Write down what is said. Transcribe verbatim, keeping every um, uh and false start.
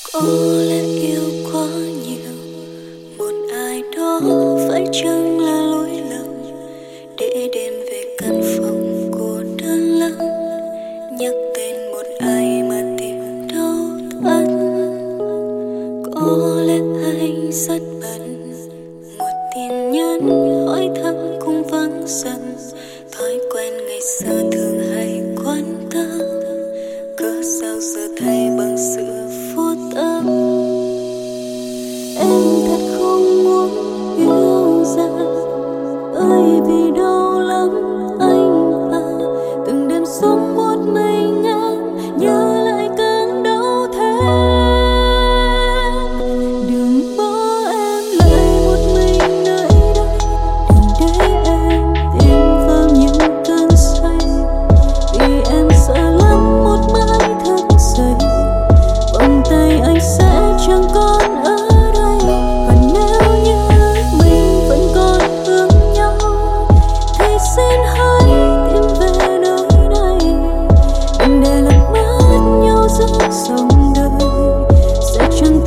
Có lẽ yêu quá nhiều một ai đó, phải chăng là lỗi lầm để đêm về căn phòng cô đơn lắm, nhắc tên